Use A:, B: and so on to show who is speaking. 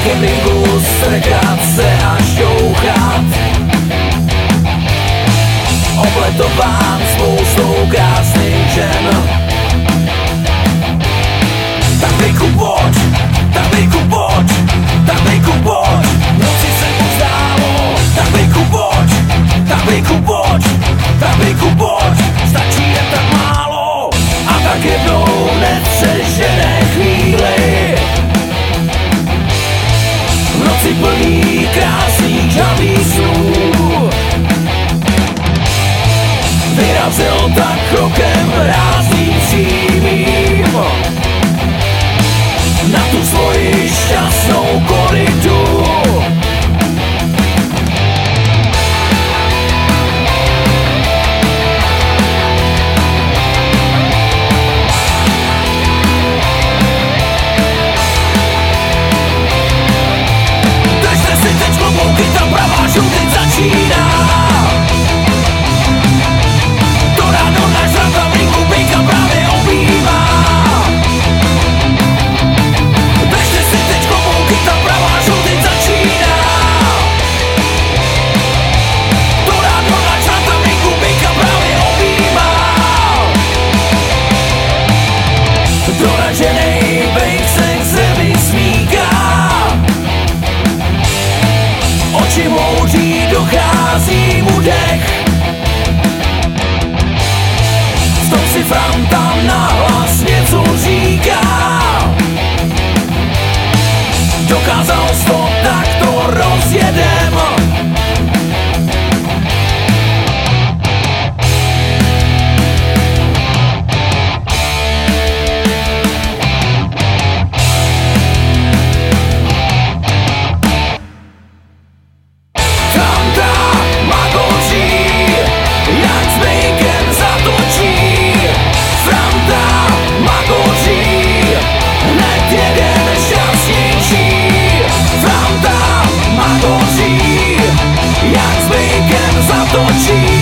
A: cheminku strkat se a šťouchat, obletován spoustou krásných žen. Tak Bejku pojď, tak Bejku pojď, tak Bejku pojď, noci se mu zdálo. Tak Bejku pojď, tak Bejku pojď, tak Bejku pojď, stačí jen tak málo. A tak jednou nepřežené chvíli, v noci plný krásných žhavých snů, vyrazil tak krokem rázným přímým na tu svoji šťastnou koridu. Držte si teď klobouky, ta pravá žlutit začíná. To ráno náš rakavníku Bejka právě objímá. Držte si teď klobouky, ta pravá žlutit začíná. To ráno náš rakavníku Bejka právě objímá. Doraženej Bejk se k zemi smíká, oči mouří, dochází mu dech. V tom si Franta nahlas něco říká. Dokázal jsi to, tak to rozjedem. Franta magoří, jak s Bejkem zatočí. Franta magoří, hned jeden šťastnější. Franta magoří, jak s Bejkem zatočí.